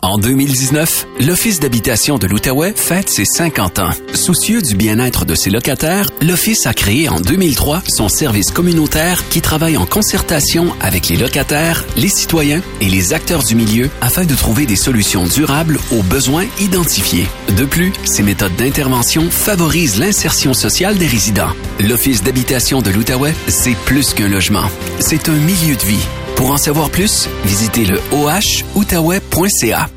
En 2019, l'Office d'habitation de l'Outaouais fête ses 50 ans. Soucieux du bien-être de ses locataires, l'Office a créé en 2003 son service communautaire qui travaille en concertation avec les locataires, les citoyens et les acteurs du milieu afin de trouver des solutions durables aux besoins identifiés. De plus, ces méthodes d'intervention favorisent l'insertion sociale des résidents. L'Office d'habitation de l'Outaouais, c'est plus qu'un logement. C'est un milieu de vie. Pour en savoir plus, visitez le ohoutaouais.ca.